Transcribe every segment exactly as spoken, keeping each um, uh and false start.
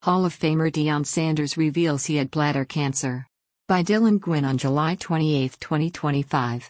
Hall of Famer Deion Sanders reveals he had bladder cancer. By Dylan Gwynn on July twenty-eighth, twenty twenty-five.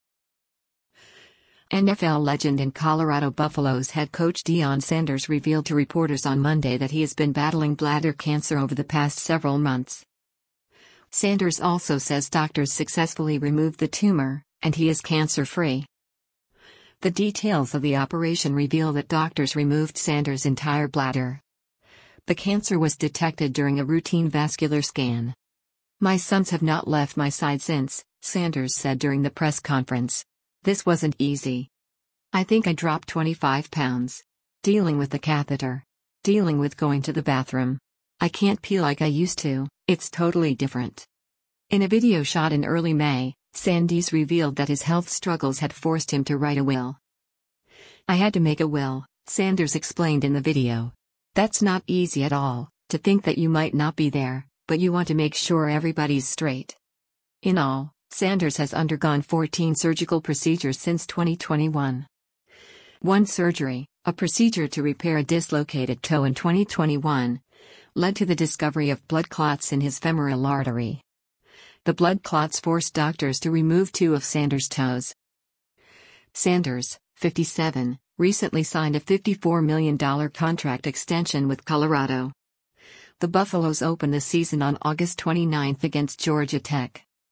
N F L legend and Colorado Buffaloes head coach Deion Sanders revealed to reporters on Monday that he has been battling bladder cancer over the past several months. Sanders also says doctors successfully removed the tumor, and he is cancer-free. The details of the operation reveal that doctors removed Sanders' entire bladder. The cancer was detected during a routine vascular scan. "My sons have not left my side since," Sanders said during the press conference. "This wasn't easy. I think I dropped twenty-five pounds. Dealing with the catheter. Dealing with going to the bathroom. I can't pee like I used to, it's totally different." In a video shot in early May, Sanders revealed that his health struggles had forced him to write a will. "I had to make a will," Sanders explained in the video. "That's not easy at all, to think that you might not be there, but you want to make sure everybody's straight." In all, Sanders has undergone fourteen surgical procedures since twenty twenty-one. One surgery, a procedure to repair a dislocated toe in twenty twenty-one, led to the discovery of blood clots in his femoral artery. The blood clots forced doctors to remove two of Sanders' toes. Sanders, fifty-seven, recently signed a fifty-four million dollars contract extension with Colorado. The Buffaloes open the season on August twenty-ninth against Georgia Tech.